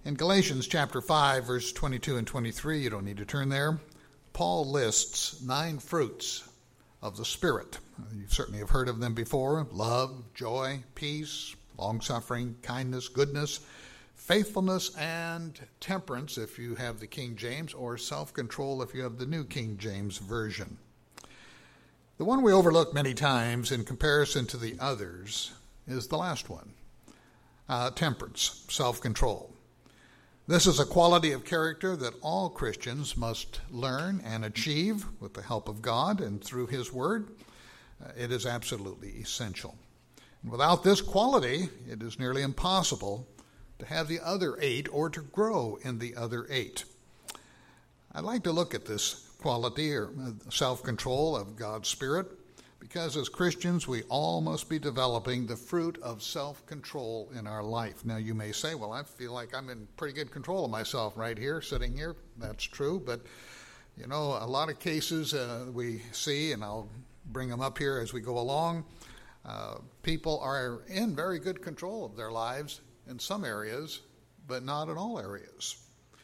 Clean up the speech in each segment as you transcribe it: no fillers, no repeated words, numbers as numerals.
In Galatians chapter 5, verse 22 and 23, you don't need to turn there, Paul lists 9 fruits of the Spirit. You certainly have heard of them before: love, joy, peace, long-suffering, kindness, goodness, faithfulness, and temperance if you have the King James, or self-control if you have the New King James Version. The one we overlook many times in comparison to the others is the last one, temperance, self-control. This is a quality of character that all Christians must learn and achieve with the help of God and through His Word. It is absolutely essential. And without this quality, it is nearly impossible to have the other 8 or to grow in the other 8. I'd like to look at this quality or self-control of God's Spirit, because as Christians, we all must be developing the fruit of self-control in our life. Now, you may say, well, I feel like I'm in pretty good control of myself right here, sitting here. That's true, but, you know, a lot of cases we see, and I'll bring them up here as we go along, people are in very good control of their lives in some areas, but not in all areas.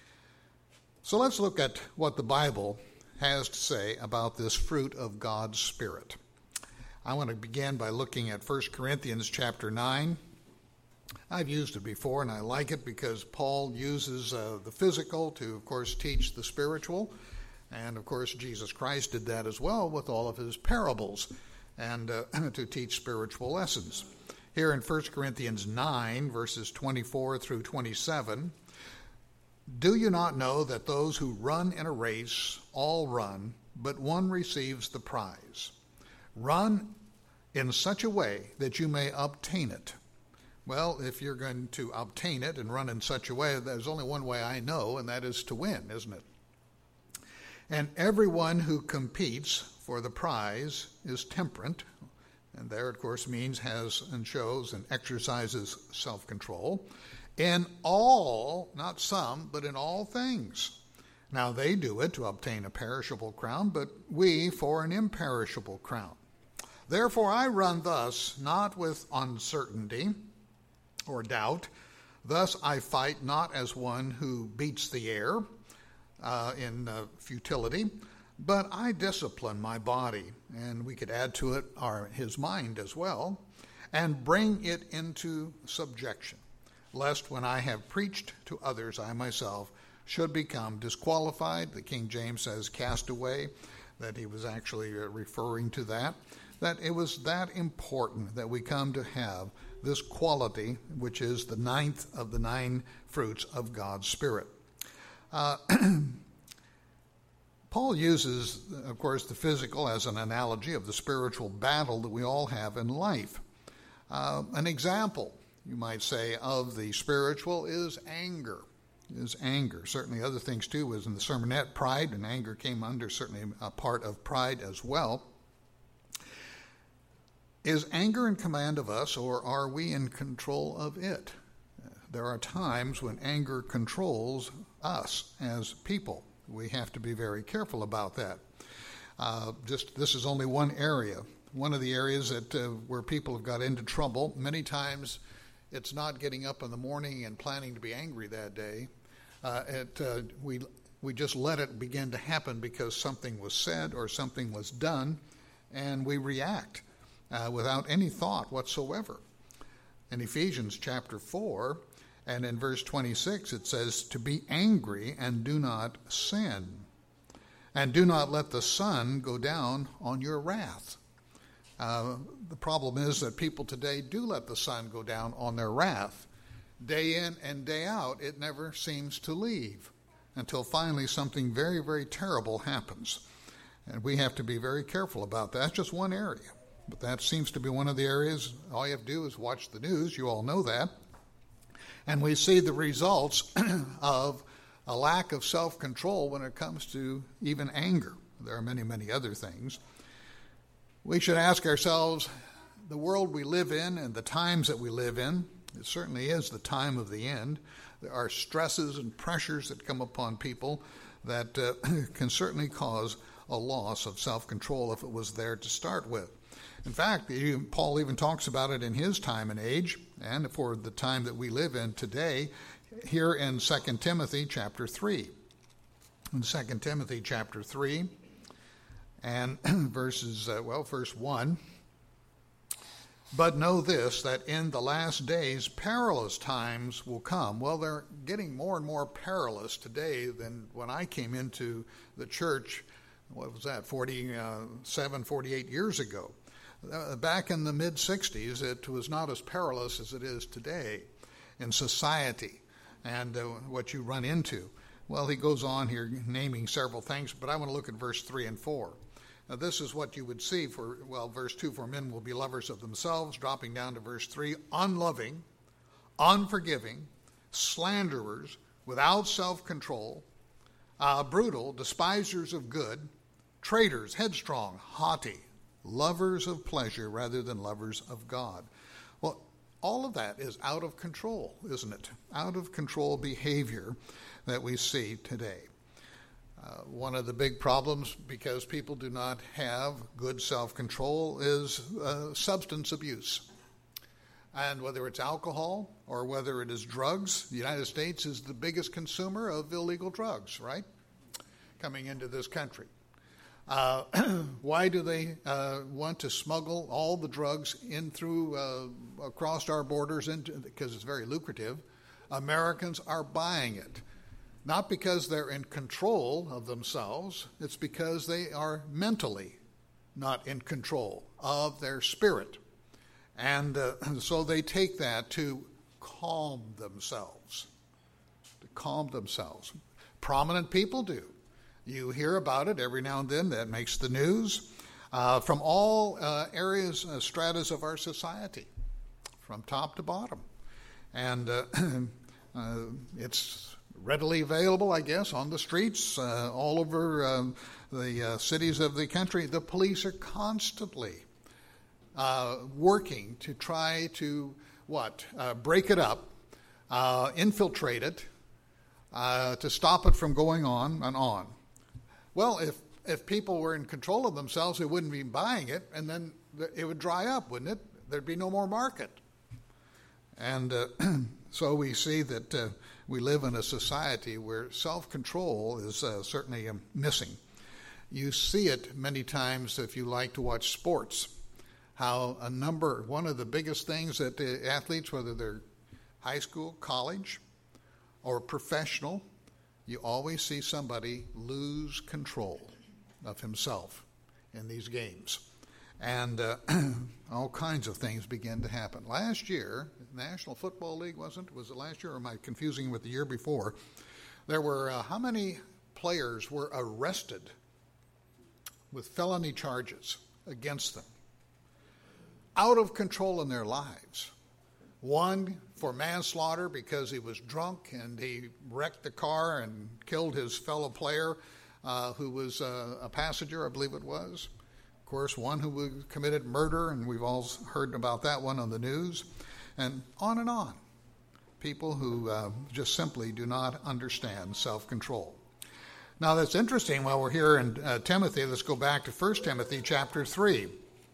So let's look at what the Bible has to say about this fruit of God's Spirit. I want to begin by looking at 1 Corinthians chapter 9. I've used it before, and I like it because Paul uses the physical to, of course, teach the spiritual. And, of course, Jesus Christ did that as well with all of his parables and to teach spiritual lessons. Here in 1 Corinthians 9, verses 24 through 27, do you not know that those who run in a race all run, but one receives the prize? Run in such a way that you may obtain it. Well, if you're going to obtain it and run in such a way, there's only one way I know, and that is to win, isn't it? And everyone who competes for the prize is temperate, and there, of course, means has and shows and exercises self-control, in all, not some, but in all things. Now, they do it to obtain a perishable crown, but we for an imperishable crown. Therefore I run thus, not with uncertainty or doubt. Thus I fight not as one who beats the air in futility, but I discipline my body, and we could add to it his mind as well, and bring it into subjection, lest when I have preached to others, I myself should become disqualified. The King James says cast away, that he was actually referring to that it was that important that we come to have this quality, which is the 9th of the 9 fruits of God's Spirit. Paul uses, of course, the physical as an analogy of the spiritual battle that we all have in life. An example, you might say, of the spiritual is anger. Certainly other things too was in the sermonette. Pride and anger came under certainly a part of pride as well. Is anger in command of us, or are we in control of it? There are times when anger controls us as people. We have to be very careful about that. This is only one area. One of the areas that where people have got into trouble. Many times it's not getting up in the morning and planning to be angry that day. We just let it begin to happen because something was said or something was done, and we react without any thought whatsoever. In Ephesians chapter 4 and in verse 26 it says, to be angry and do not sin, and do not let the sun go down on your wrath. The problem is that people today do let the sun go down on their wrath. Day in and day out, it never seems to leave until finally something very, very terrible happens. And we have to be very careful about that. That's just one area. But that seems to be one of the areas. All you have to do is watch the news. You all know that. And we see the results of a lack of self-control when it comes to even anger. There are many, many other things. We should ask ourselves, the world we live in and the times that we live in, it certainly is the time of the end. There are stresses and pressures that come upon people that can certainly cause a loss of self-control if it was there to start with. In fact, Paul even talks about it in his time and age, and for the time that we live in today. here in 2 Timothy chapter 3. In 2 Timothy chapter 3 and verse 1. But know this, that in the last days perilous times will come. Well, they're getting more and more perilous today than when I came into the church, 48 years ago. Back in the mid-60s, it was not as perilous as it is today in society and what you run into. Well, he goes on here naming several things, but I want to look at verse 3 and 4. Now, this is what you would see verse 2, for men will be lovers of themselves, dropping down to verse 3, unloving, unforgiving, slanderers, without self-control, brutal, despisers of good, traitors, headstrong, haughty, lovers of pleasure rather than lovers of God. Well, all of that is out of control, isn't it? Out of control behavior that we see today. One of the big problems, because people do not have good self-control, is substance abuse. And whether it's alcohol or whether it is drugs, the United States is the biggest consumer of illegal drugs, right? Coming into this country. Why do they want to smuggle all the drugs in through across our borders? Because it's very lucrative. Americans are buying it. Not because they're in control of themselves, it's because they are mentally not in control of their spirit. And so they take that to calm themselves. Prominent people do. You hear about it every now and then. That makes the news from all areas, stratas of our society, from top to bottom. And it's readily available, I guess, on the streets all over the cities of the country. The police are constantly working to try to, break it up, infiltrate it, to stop it from going on and on. Well, if people were in control of themselves, they wouldn't be buying it, and then it would dry up, wouldn't it? There'd be no more market. And so we see that we live in a society where self-control is certainly missing. You see it many times if you like to watch sports, how one of the biggest things that the athletes, whether they're high school, college, or professional, you always see somebody lose control of himself in these games. And all kinds of things begin to happen. Last year, National Football League, was it last year, or am I confusing with the year before? There were, how many players were arrested with felony charges against them? Out of control in their lives. One for manslaughter because he was drunk and he wrecked the car and killed his fellow player who was a passenger, I believe it was. Of course, one who committed murder, and we've all heard about that one on the news, and on. People who just simply do not understand self-control. Now, that's interesting. While we're here in Timothy, let's go back to 1 Timothy chapter 3.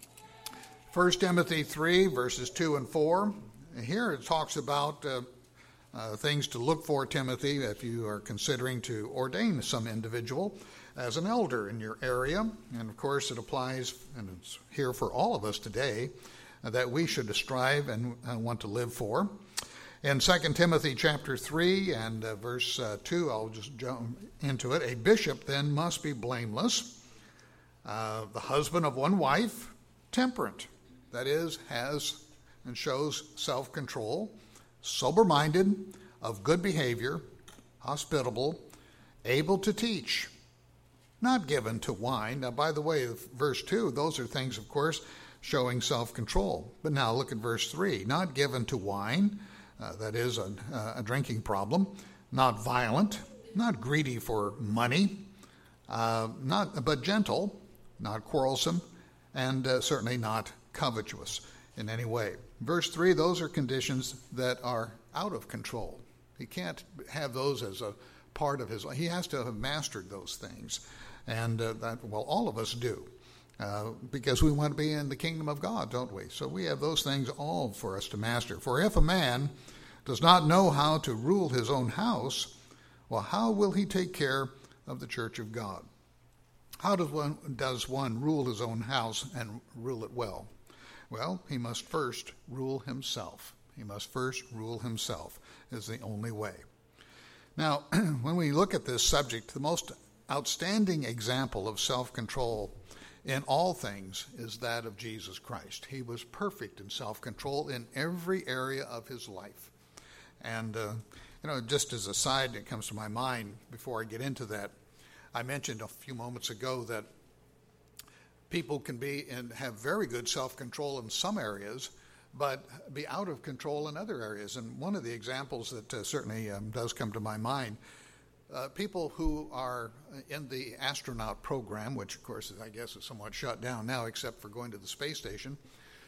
1 Timothy 3, verses 2 and 4. Here it talks about things to look for, Timothy, if you are considering to ordain some individual as an elder in your area. And of course it applies, and it's here for all of us today, that we should strive and want to live for. In 2 Timothy chapter 3 and verse 2, I'll just jump into it. A bishop then must be blameless, the husband of one wife, temperate, that is, has and shows self-control, sober-minded, of good behavior, hospitable, able to teach, not given to wine. Now, by the way, verse 2, those are things, of course, showing self-control. But now look at verse 3. Not given to wine, that is a drinking problem, not violent, not greedy for money, but gentle, not quarrelsome, and certainly not covetous in any way. Verse 3, those are conditions that are out of control. He can't have those as a part of his life. He has to have mastered those things. And all of us do. Because we want to be in the kingdom of God, don't we? So we have those things all for us to master. For if a man does not know how to rule his own house, well, how will he take care of the church of God? How does one rule his own house and rule it well? Well, he must first rule himself. He must first rule himself is the only way. Now, when we look at this subject, the most outstanding example of self-control in all things is that of Jesus Christ. He was perfect in self-control in every area of his life. And, just as a side that comes to my mind before I get into that, I mentioned a few moments ago that people can be and have very good self-control in some areas, but be out of control in other areas. And one of the examples that certainly does come to my mind, people who are in the astronaut program, which of course I guess is somewhat shut down now except for going to the space station,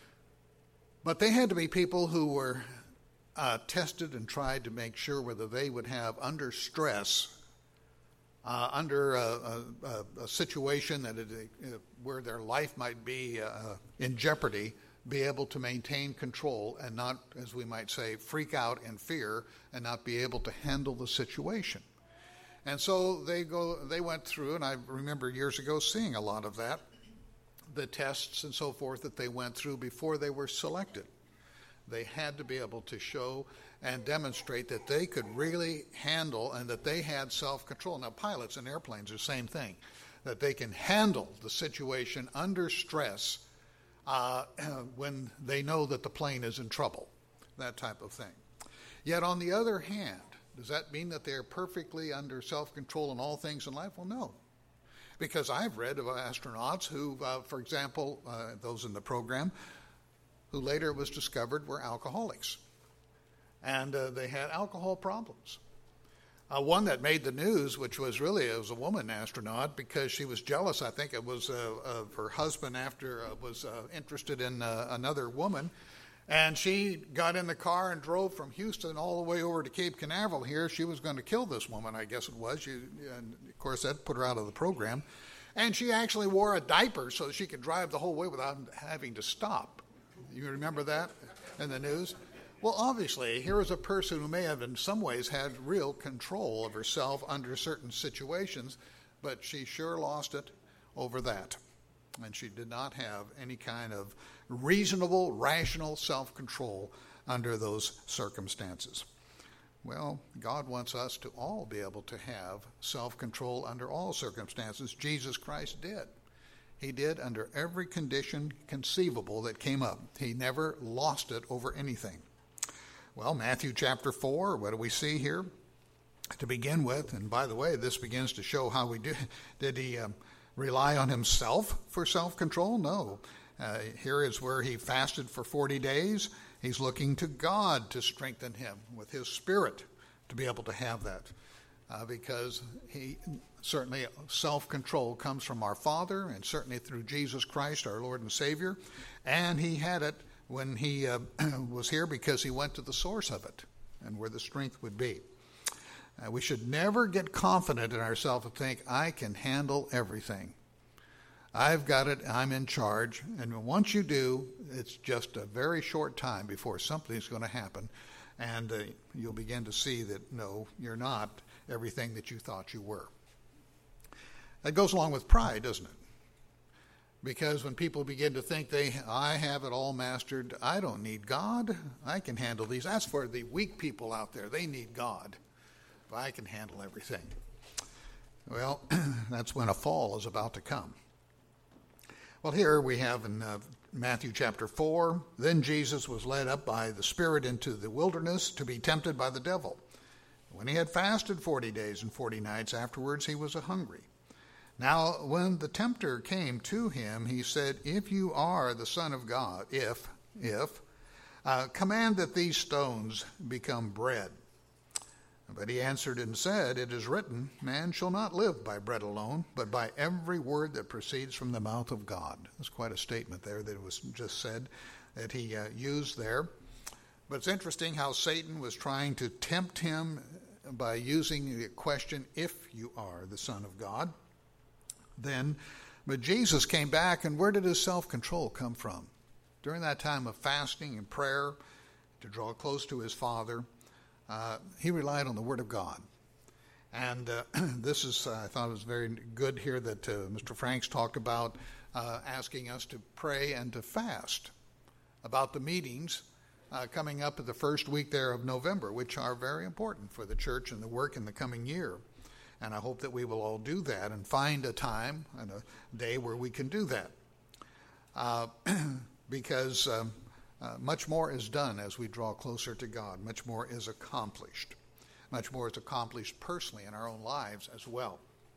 but they had to be people who were tested and tried to make sure whether they would have under stress, under a situation that where their life might be in jeopardy, be able to maintain control and not, as we might say, freak out in fear and not be able to handle the situation. And so they went through, and I remember years ago seeing a lot of that, the tests and so forth that they went through before they were selected. They had to be able to show and demonstrate that they could really handle and that they had self-control. Now, pilots in airplanes are the same thing, that they can handle the situation under stress when they know that the plane is in trouble, that type of thing. Yet, on the other hand, does that mean that they're perfectly under self-control in all things in life? Well, no. Because I've read of astronauts who, for example, those in the program, who later it was discovered were alcoholics. And they had alcohol problems. One that made the news, which was really, it was a woman astronaut because she was jealous, I think it was of her husband after was interested in another woman. And she got in the car and drove from Houston all the way over to Cape Canaveral here. She was going to kill this woman, I guess it was. And of course, that put her out of the program. And she actually wore a diaper so that she could drive the whole way without having to stop. You remember that in the news? Well, obviously, here is a person who may have in some ways had real control of herself under certain situations, but she sure lost it over that. And she did not have any kind of reasonable, rational self-control under those circumstances. Well, God wants us to all be able to have self-control under all circumstances. Jesus Christ did. He did under every condition conceivable that came up. He never lost it over anything. Well, Matthew chapter 4, what do we see here? To begin with, and by the way, this begins to show how did he rely on himself for self-control? No. Here is where he fasted for 40 days. He's looking to God to strengthen him with his spirit to be able to have that. Because he certainly self-control comes from our Father and certainly through Jesus Christ, our Lord and Savior. And he had it when he was here because he went to the source of it and where the strength would be. We should never get confident in ourselves and think, I can handle everything. I've got it, I'm in charge. And once you do, it's just a very short time before something's going to happen. And you'll begin to see that, no, you're not everything that you thought you were. That goes along with pride, doesn't it? Because when people begin to think I have it all mastered, I don't need God, I can handle these. That's for the weak people out there. They need God. But I can handle everything. Well, that's when a fall is about to come. Well, here we have in Matthew chapter 4, then Jesus was led up by the Spirit into the wilderness to be tempted by the devil. When he had fasted 40 days and 40 nights afterwards, he was hungry. Now, when the tempter came to him, he said, if you are the Son of God, command that these stones become bread. But he answered and said, it is written, man shall not live by bread alone, but by every word that proceeds from the mouth of God. That's quite a statement there that was just said that he used there. But it's interesting how Satan was trying to tempt him by using the question, if you are the Son of God. But Jesus came back, and where did his self-control come from? During that time of fasting and prayer, to draw close to his Father, he relied on the Word of God. And this is, I thought it was very good here that Mr. Franks talked about asking us to pray and to fast about the meetings coming up at the first week there of November, which are very important for the church and the work in the coming year. And I hope that we will all do that and find a time and a day where we can do that. Because much more is done as we draw closer to God. Much more is accomplished. Much more is accomplished personally in our own lives as well.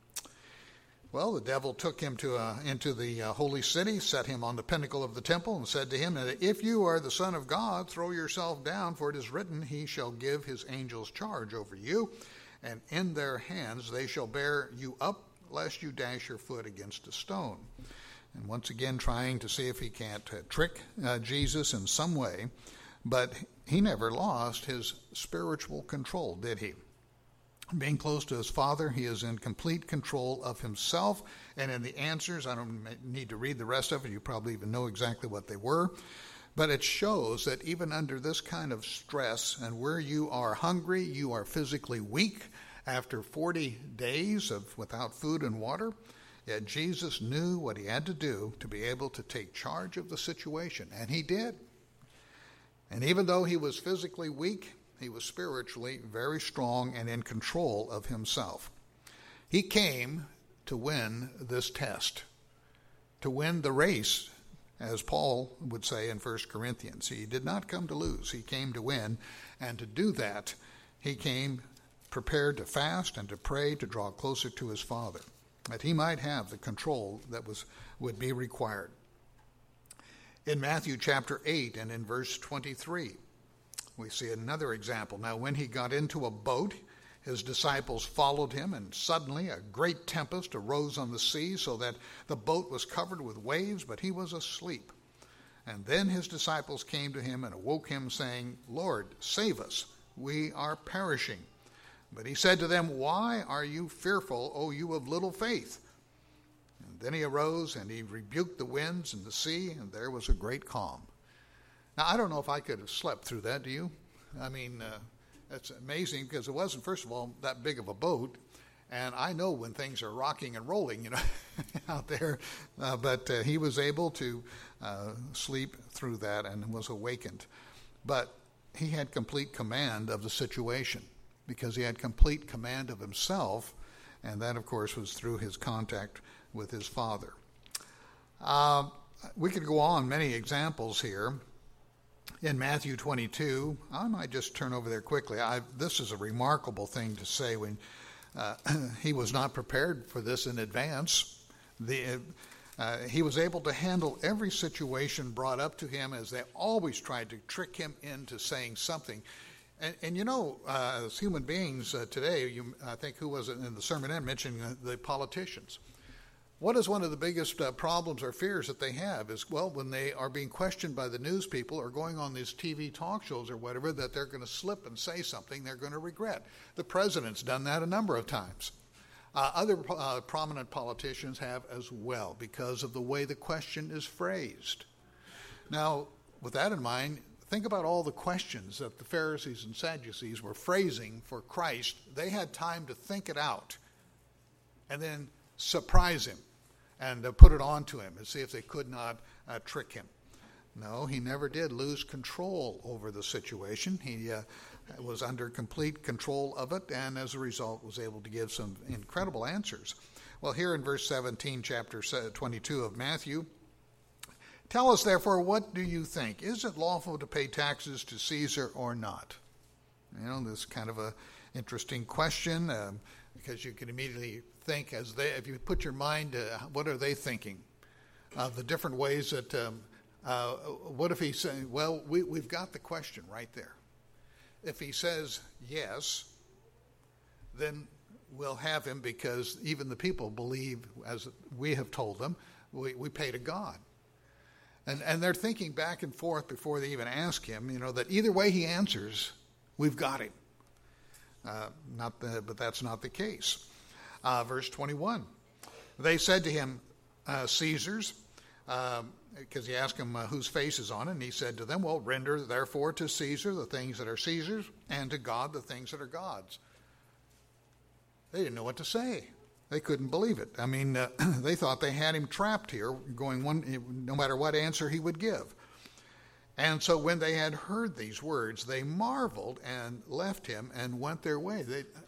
Well, the devil took him into the holy city, set him on the pinnacle of the temple, and said to him, "If you are the Son of God, throw yourself down, for it is written, He shall give His angels charge over you, and in their hands they shall bear you up, lest you dash your foot against a stone." And once again trying to see if he can't trick Jesus in some way, but he never lost his spiritual control, did he? Being close to his Father, he is in complete control of himself, and in the answers, I don't need to read the rest of it, you probably even know exactly what they were, but it shows that even under this kind of stress, and where you are hungry, you are physically weak, after 40 days without food and water, yet Jesus knew what he had to do to be able to take charge of the situation, and he did. And even though he was physically weak, he was spiritually very strong and in control of himself. He came to win this test, to win the race, as Paul would say in 1 Corinthians. He did not come to lose. He came to win, and to do that, he came prepared to fast and to pray to draw closer to his Father, that he might have the control that would be required. In Matthew chapter 8 and in verse 23, we see another example. Now, when he got into a boat, his disciples followed him, and suddenly a great tempest arose on the sea, so that the boat was covered with waves, but he was asleep. And then his disciples came to him and awoke him, saying, "Lord, save us, we are perishing." But he said to them, "Why are you fearful, O you of little faith?" And then he arose and he rebuked the winds and the sea, and there was a great calm. Now, I don't know if I could have slept through that, do you? I mean, it's amazing because it wasn't, first of all, that big of a boat. And I know when things are rocking and rolling, out there. But he was able to sleep through that and was awakened. But he had complete command of the situation because he had complete command of himself. And that, of course, was through his contact with his Father. We could go on many examples here. In Matthew 22, I might just turn over there quickly. This is a remarkable thing to say when he was not prepared for this in advance. He was able to handle every situation brought up to him, as they always tried to trick him into saying something. And as human beings today, I think who was it in the sermon end mentioning the politicians. What is one of the biggest problems or fears that they have is, when they are being questioned by the news people or going on these TV talk shows or whatever, that they're going to slip and say something they're going to regret. The president's done that a number of times. Other prominent politicians have as well, because of the way the question is phrased. Now, with that in mind, think about all the questions that the Pharisees and Sadducees were phrasing for Christ. They had time to think it out and then surprise him and put it on to him and see if they could not trick him. No, he never did lose control over the situation. He was under complete control of it, and as a result was able to give some incredible answers. Well, here in verse 17, chapter 22 of Matthew, "Tell us, therefore, what do you think? Is it lawful to pay taxes to Caesar or not?" This is kind of an interesting question, because you can immediately think, if you put your mind, what are they thinking? The different ways that, what if he says, we've got the question right there. If he says yes, then we'll have him, because even the people believe, as we have told them, we pay to God. And they're thinking back and forth before they even ask him, that either way he answers, we've got him. But that's not the case. Verse 21, they said to him, Caesar's. because he asked him whose face is on it, and he said to them, well, render therefore to Caesar the things that are Caesar's, and to God the things that are God's. They didn't know what to say. They couldn't believe it. I mean, they thought they had him trapped here, going no matter what answer he would give. And so when they had heard these words, they marveled and left him and went their way.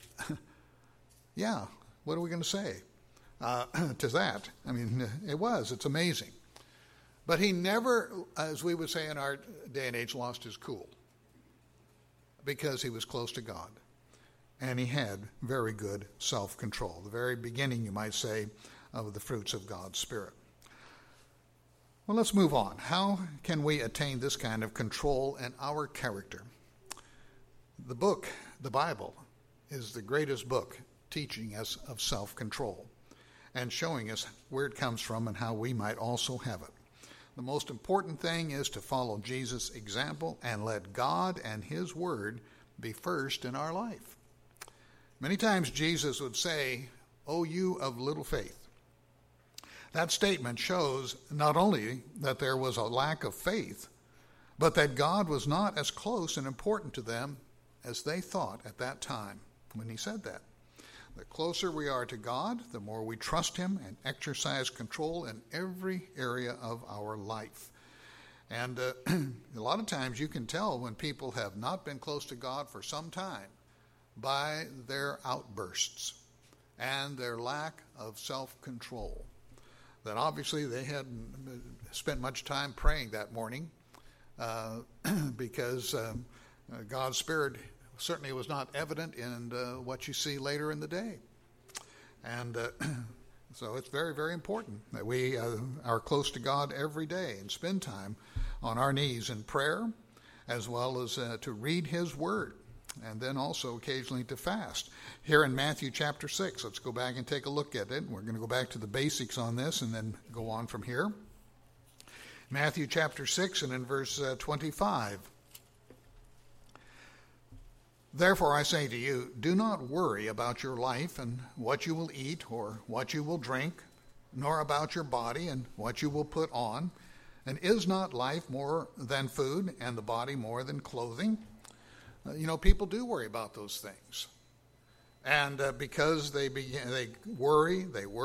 Yeah, what are we going to say to that? I mean, it's amazing. But he never, as we would say in our day and age, lost his cool, because he was close to God. And he had very good self-control, the very beginning, you might say, of the fruits of God's Spirit. Well, let's move on. How can we attain this kind of control in our character? The book, the Bible, is the greatest book teaching us of self-control and showing us where it comes from and how we might also have it. The most important thing is to follow Jesus' example and let God and his word be first in our life. Many times Jesus would say, "O you of little faith." That statement shows not only that there was a lack of faith, but that God was not as close and important to them as they thought at that time when he said that. The closer we are to God, the more we trust him and exercise control in every area of our life. And a lot of times you can tell when people have not been close to God for some time by their outbursts and their lack of self-control. That obviously they hadn't spent much time praying that morning because God's Spirit certainly was not evident in what you see later in the day. And so it's very, very important that we are close to God every day and spend time on our knees in prayer, as well as to read his word, and then also occasionally to fast. Here in Matthew chapter 6, let's go back and take a look at it. We're going to go back to the basics on this and then go on from here. Matthew chapter 6 and in verse 25. Therefore I say to you, do not worry about your life and what you will eat or what you will drink, nor about your body and what you will put on. And is not life more than food, and the body more than clothing? People do worry about those things. And because they worry,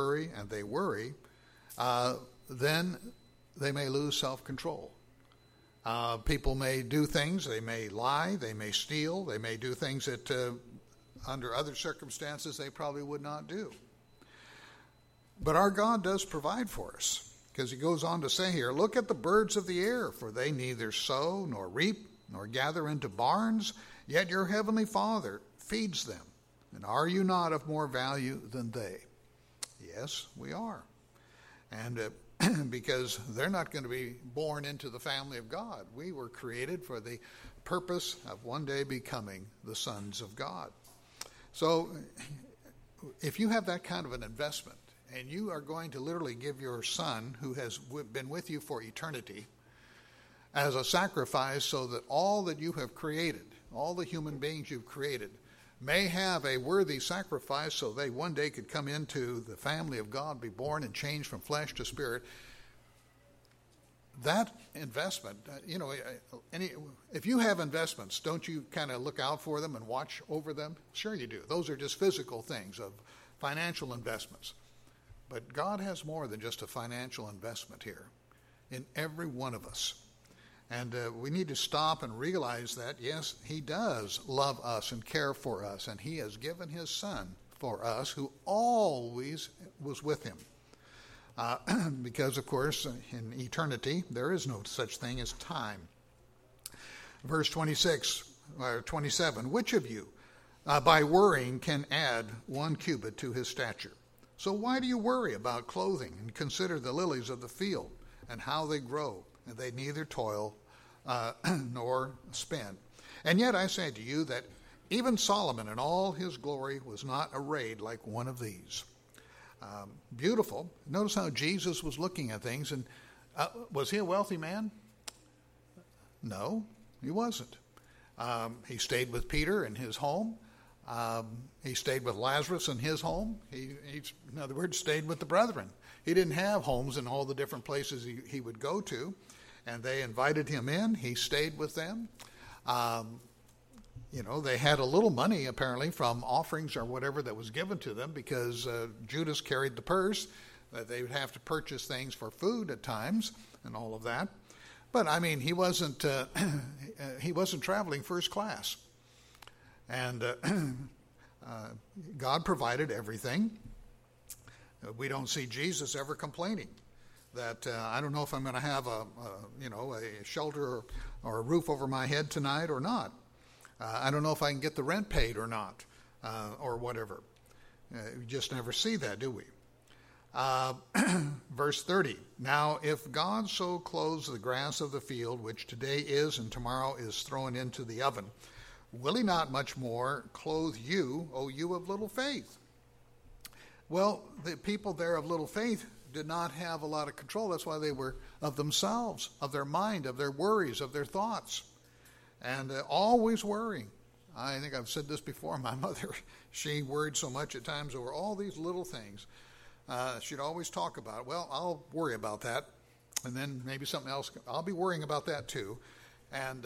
then they may lose self-control. People may do things, they may lie, they may steal, they may do things that under other circumstances they probably would not do. But our God does provide for us, because he goes on to say here, look at the birds of the air, for they neither sow nor reap nor gather into barns, yet your heavenly Father feeds them. And are you not of more value than they? Yes, we are. And because they're not going to be born into the family of God. We were created for the purpose of one day becoming the sons of God. So if you have that kind of an investment, and you are going to literally give your son, who has been with you for eternity, as a sacrifice so that all that you have created, all the human beings you've created, may have a worthy sacrifice so they one day could come into the family of God, be born and changed from flesh to spirit. That investment, if you have investments, don't you kind of look out for them and watch over them? Sure you do. Those are just physical things of financial investments. But God has more than just a financial investment here in every one of us. And we need to stop and realize that, yes, he does love us and care for us, and he has given his son for us, who always was with him. Because, of course, in eternity, there is no such thing as time. Verse 27, which of you, by worrying, can add 1 cubit to his stature? So why do you worry about clothing, and consider the lilies of the field and how they grow, and they neither toil nor spin? And yet I say to you that even Solomon in all his glory was not arrayed like one of these. Beautiful. Notice how Jesus was looking at things. And was he a wealthy man? No, he wasn't. He stayed with Peter in his home. He stayed with Lazarus in his home. He, in other words, stayed with the brethren. He didn't have homes in all the different places he would go to, and they invited him in. He stayed with them. They had a little money, apparently, from offerings or whatever that was given to them, because Judas carried the purse. They would have to purchase things for food at times and all of that. But, I mean, he wasn't traveling first class. And God provided everything. We don't see Jesus ever complaining that I don't know if I'm going to have a shelter or a roof over my head tonight or not. I don't know if I can get the rent paid or not, or whatever. We just never see that, do we? Verse 30. Now, if God so clothes the grass of the field, which today is and tomorrow is thrown into the oven, will he not much more clothe you, O you of little faith? Well, the people there of little faith did not have a lot of control. That's why they were of themselves, of their mind, of their worries, of their thoughts, and always worrying. I think I've said this before. My mother, she worried so much at times over all these little things. She'd always talk about, well, I'll worry about that, and then maybe something else. I'll be worrying about that too. And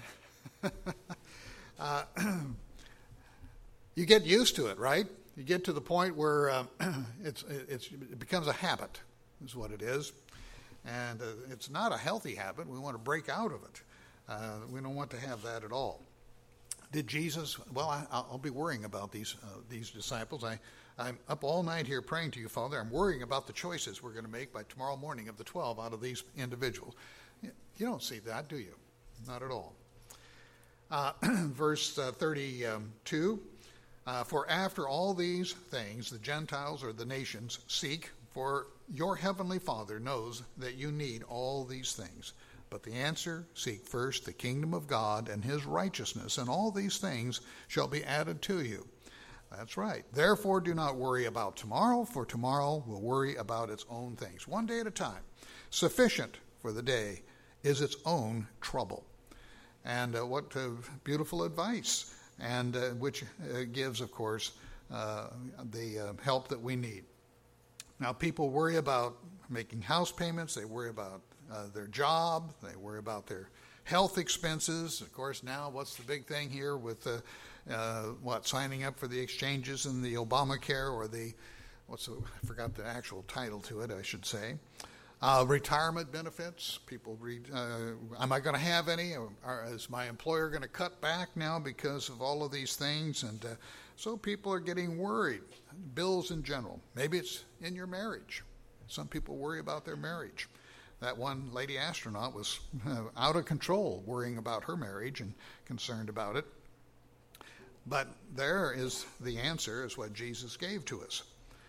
you get used to it, right? You get to the point where it becomes a habit, is what it is. And it's not a healthy habit. We want to break out of it. We don't want to have that at all. Did Jesus? Well, I'll be worrying about these disciples. I'm up all night here praying to you, Father. I'm worrying about the choices we're going to make by tomorrow morning of the 12 out of these individuals. You don't see that, do you? Not at all. Verse 32, for after all these things the Gentiles or the nations seek, for your heavenly Father knows that you need all these things. But the answer, seek first the kingdom of God and his righteousness, and all these things shall be added to you. That's right. Therefore do not worry about tomorrow, for tomorrow will worry about its own things. One day at a time. Sufficient for the day is its own trouble. And what beautiful advice, and which gives, of course, the help that we need. Now, people worry about making house payments. They worry about their job. They worry about their health expenses. Of course, now what's the big thing here with signing up for the exchanges and the Obamacare, or I forgot the actual title to it, I should say. Retirement benefits. People read, am I going to have any? Or is my employer going to cut back now because of all of these things? And so people are getting worried. Bills in general. Maybe it's in your marriage. Some people worry about their marriage. That one lady astronaut was out of control, worrying about her marriage and concerned about it. But there is the answer, is what Jesus gave to us.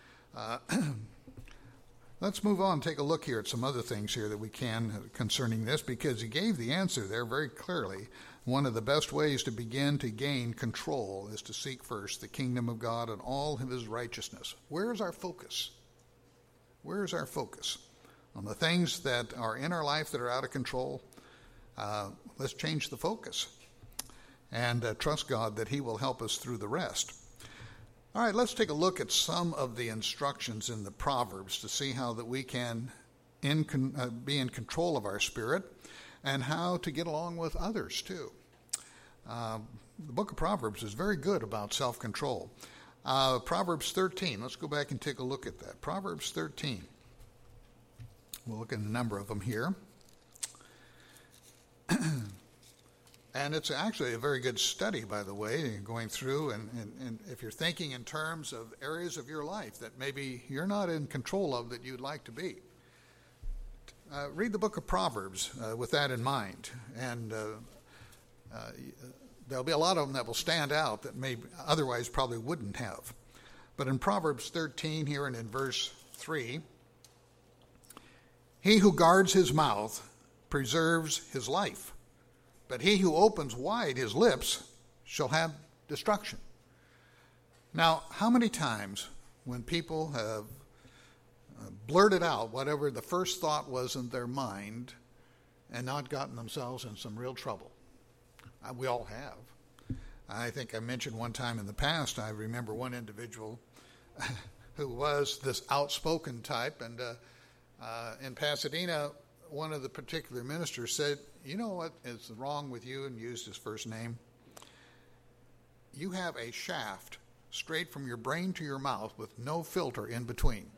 Let's move on and take a look here at some other things here that we can concerning this, because he gave the answer there very clearly. One of the best ways to begin to gain control is to seek first the kingdom of God and all of his righteousness. Where is our focus? Where is our focus? On the things that are in our life that are out of control? Let's change the focus and trust God that he will help us through the rest. All right, let's take a look at some of the instructions in the Proverbs to see how that we can be in control of our spirit and how to get along with others too. The book of Proverbs is very good about self-control. Proverbs 13, let's go back and take a look at that. Proverbs 13. We'll look at a number of them here. And it's actually a very good study, by the way, going through, and if you're thinking in terms of areas of your life that maybe you're not in control of that you'd like to be. Read the book of Proverbs with that in mind, and there'll be a lot of them that will stand out that maybe otherwise probably wouldn't have. But in Proverbs 13 here and in verse 3, he who guards his mouth preserves his life, but he who opens wide his lips shall have destruction. Now, how many times when people have blurted out whatever the first thought was in their mind and not gotten themselves in some real trouble? We all have. I think I mentioned one time in the past, I remember one individual who was this outspoken type, and in Pasadena, one of the particular ministers said, "You know what is wrong with you," and used his first name. "You have a shaft straight from your brain to your mouth with no filter in between."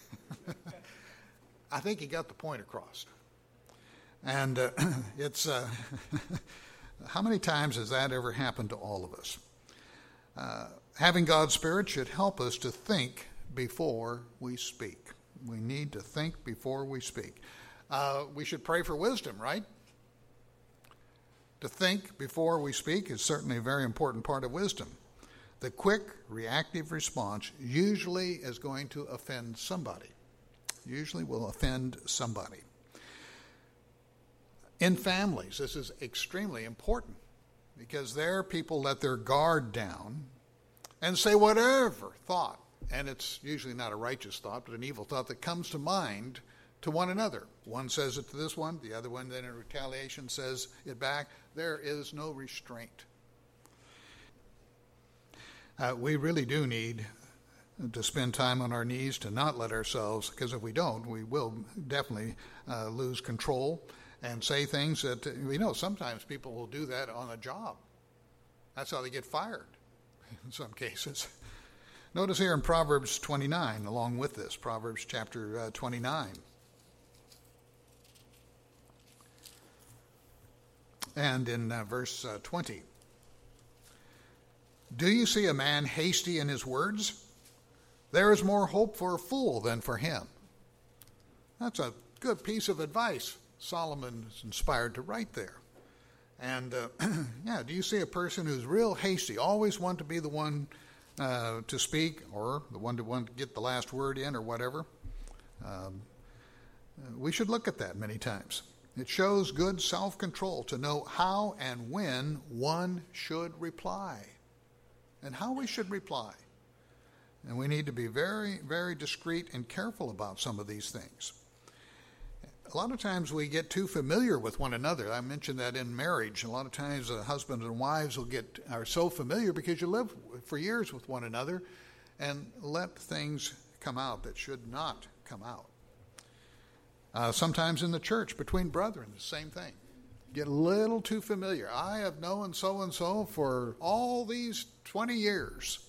I think he got the point across. And it's how many times has that ever happened to all of us? Having God's Spirit should help us to think before we speak. We need to think before we speak. We should pray for wisdom, right? To think before we speak is certainly a very important part of wisdom. The quick, reactive response usually is going to offend somebody. Usually will offend somebody. In families, this is extremely important because there people let their guard down and say whatever thought, and it's usually not a righteous thought, but an evil thought that comes to mind to one another. One says it to this one, the other one then in retaliation says it back. There is no restraint. We really do need to spend time on our knees to not let ourselves, because if we don't, we will definitely lose control and say things that, sometimes people will do that on a job. That's how they get fired in some cases. Notice here in Proverbs 29, along with this, Proverbs chapter 29. And in verse 20. "Do you see a man hasty in his words? There is more hope for a fool than for him." That's a good piece of advice Solomon is inspired to write there. And do you see a person who's real hasty, always want to be the one to speak, or the one to want to get the last word in, or whatever? We should look at that many times. It shows good self-control to know how and when one should reply, and how we should reply. And we need to be very, very discreet and careful about some of these things. A lot of times we get too familiar with one another. I mentioned that in marriage. A lot of times husbands and wives are so familiar because you live for years with one another and let things come out that should not come out. Sometimes in the church, between brethren, the same thing. Get a little too familiar. I have known so-and-so for all these 20 years.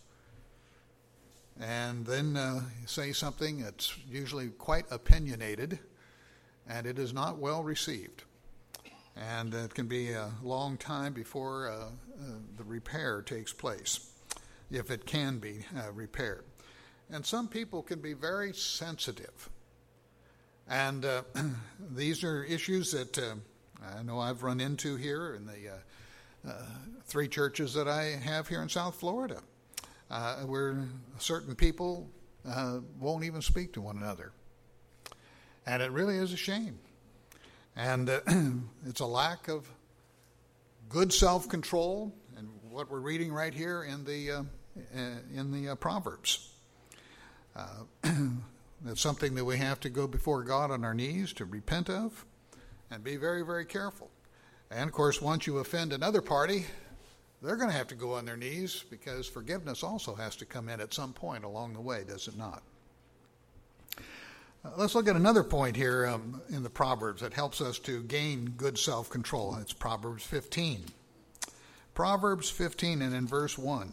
And then say something that's usually quite opinionated, and it is not well received. And it can be a long time before the repair takes place, if it can be repaired. And some people can be very sensitive. And these are issues that I know I've run into here in the 3 churches that I have here in South Florida, where certain people won't even speak to one another. And it really is a shame. And it's a lack of good self-control, and what we're reading right here in the Proverbs. That's something that we have to go before God on our knees to repent of and be very, very careful. And, of course, once you offend another party, they're going to have to go on their knees, because forgiveness also has to come in at some point along the way, does it not? Let's look at another point here in the Proverbs that helps us to gain good self-control. It's Proverbs 15. Proverbs 15 and in verse 1.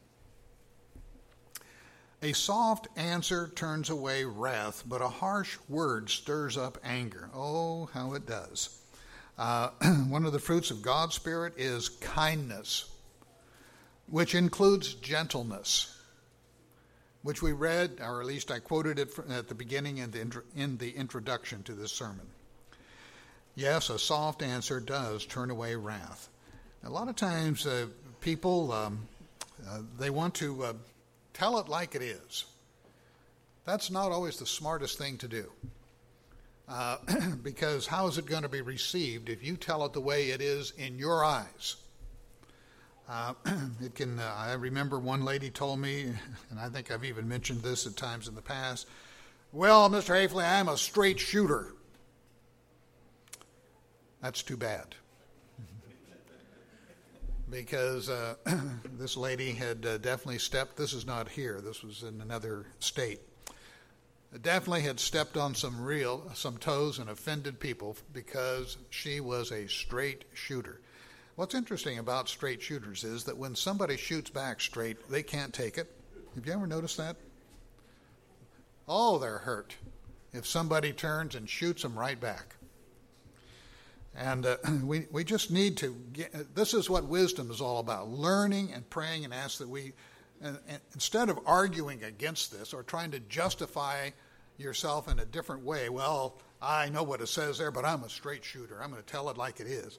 "A soft answer turns away wrath, but a harsh word stirs up anger." Oh, how it does. One of the fruits of God's Spirit is kindness, which includes gentleness, which we read, or at least I quoted it at the beginning in the introduction to this sermon. Yes, a soft answer does turn away wrath. A lot of times people, they want to tell it like it is. That's not always the smartest thing to do. Because how is it going to be received if you tell it the way it is in your eyes? I remember one lady told me, and I think I've even mentioned this at times in the past, "Well, Mr. Hafley, I'm a straight shooter." That's too bad. because this lady had definitely stepped. This is not here. This was in another state. Definitely had stepped on some toes and offended people because she was a straight shooter. What's interesting about straight shooters is that when somebody shoots back straight, they can't take it. Have you ever noticed that? Oh, they're hurt if somebody turns and shoots them right back. And we just need to get, this is what wisdom is all about, learning and praying and ask that and instead of arguing against this or trying to justify yourself in a different way, well, I know what it says there, but I'm a straight shooter. I'm going to tell it like it is.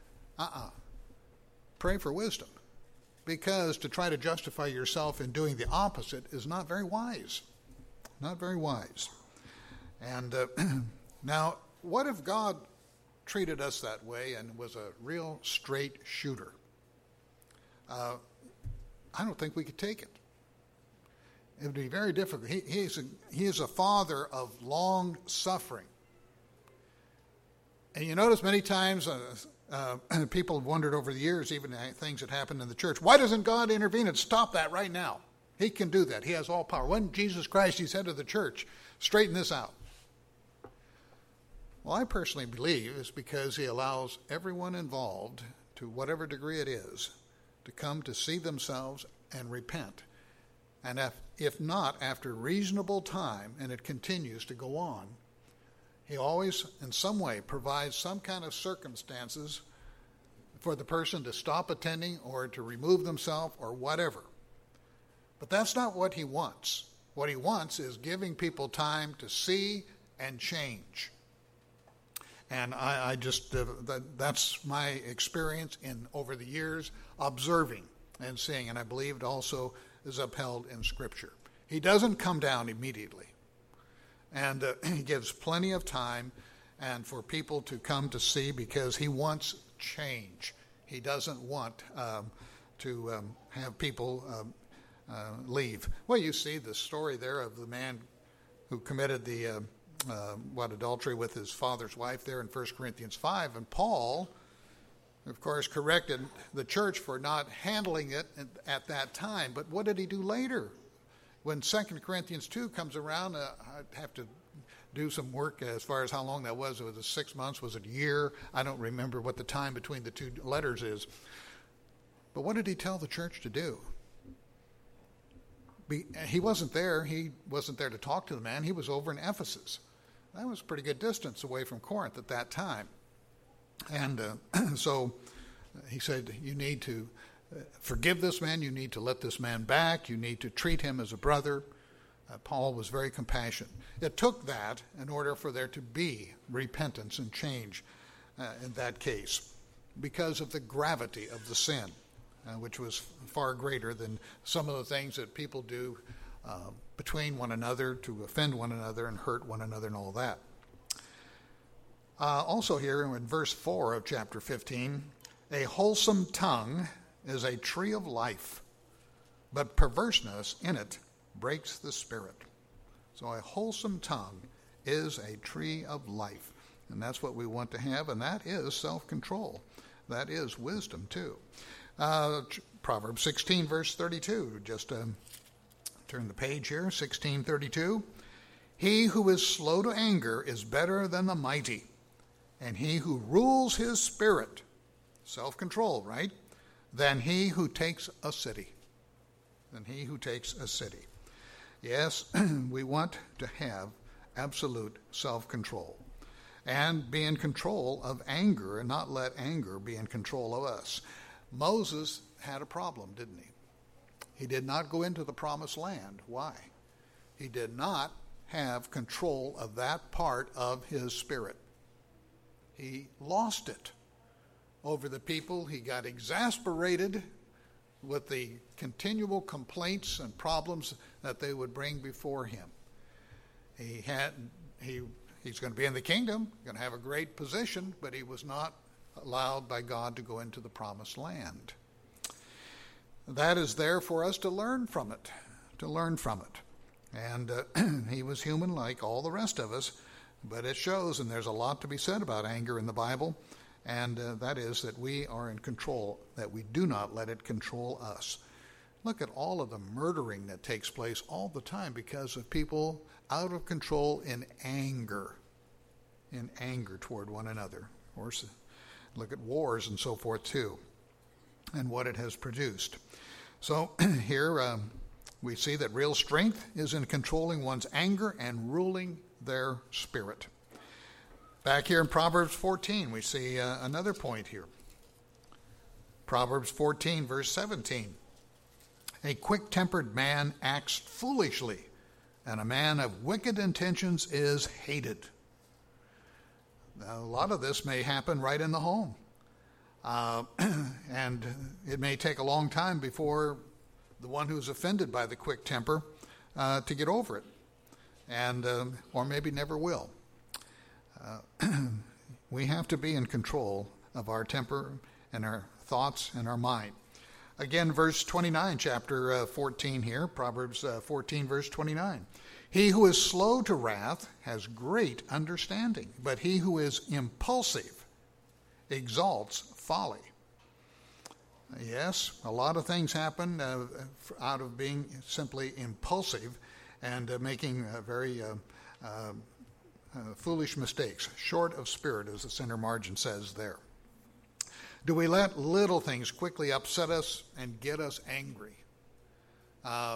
Pray for wisdom, because to try to justify yourself in doing the opposite is not very wise. Not very wise. And now, what if God treated us that way and was a real straight shooter? I don't think we could take it. It would be very difficult. He is a father of long suffering. And you notice many times people have wondered over the years, even things that happened in the church, why doesn't God intervene and stop that right now? He can do that. He has all power. When Jesus Christ, he's head of the church, straighten this out. Well, I personally believe it's because he allows everyone involved, to whatever degree it is, to come to see themselves and repent. And if not, after reasonable time, and it continues to go on, he always, in some way, provides some kind of circumstances for the person to stop attending or to remove themselves or whatever. But that's not what he wants. What he wants is giving people time to see and change. And I just, that's my experience over the years, observing and seeing. And I believe it also is upheld in Scripture. He doesn't come down immediately. And he gives plenty of time and for people to come to see, because he wants change. He doesn't want to have people leave. Well, you see the story there of the man who committed the adultery with his father's wife there in 1 Corinthians 5. And Paul, of course, corrected the church for not handling it at that time. But what did he do later? When 2 Corinthians 2 comes around, I have to do some work as far as how long that was. Was it 6 months? Was it a year? I don't remember what the time between the two letters is. But what did he tell the church to do? He wasn't there. He wasn't there to talk to the man. He was over in Ephesus. That was a pretty good distance away from Corinth at that time. And so he said, you need to forgive this man. You need to let this man back. You need to treat him as a brother. Paul was very compassionate. It took that in order for there to be repentance and change in that case, because of the gravity of the sin, which was far greater than some of the things that people do between one another to offend one another and hurt one another and all that. Also here in verse 4 of chapter 15, a wholesome tongue is a tree of life, but perverseness in it breaks the spirit. So a wholesome tongue is a tree of life, and that's what we want to have, and that is self-control. That is wisdom too. Proverbs 16 verse 32, just turn the page here, 16:32. He who is slow to anger is better than the mighty, and he who rules his spirit, self-control, right, than he who takes a city. Than he who takes a city. Yes, we want to have absolute self-control and be in control of anger and not let anger be in control of us. Moses had a problem, didn't he? He did not go into the promised land. Why? He did not have control of that part of his spirit. He lost it over the people. He got exasperated with the continual complaints and problems that they would bring before him. He's going to be in the kingdom, going to have a great position, but he was not allowed by God to go into the promised land. That is there for us to learn from it, And he was human like all the rest of us, but it shows, and there's a lot to be said about anger in the Bible, and that is that we are in control, that we do not let it control us. Look at all of the murdering that takes place all the time because of people out of control in anger toward one another. Of course, look at wars and so forth too, and what it has produced. So here we see that real strength is in controlling one's anger and ruling their spirit. Back here in Proverbs 14, we see another point here. Proverbs 14, verse 17. A quick-tempered man acts foolishly, and a man of wicked intentions is hated. Now, a lot of this may happen right in the home. And it may take a long time before the one who's offended by the quick temper to get over it, and or maybe never will. We have to be in control of our temper and our thoughts and our mind. Again, verse 29, chapter 14 here, Proverbs 14, verse 29. He who is slow to wrath has great understanding, but he who is impulsive exalts folly. Yes, a lot of things happen out of being simply impulsive and making very foolish mistakes, short of spirit, as the center margin says there. Do we let little things quickly upset us and get us angry? A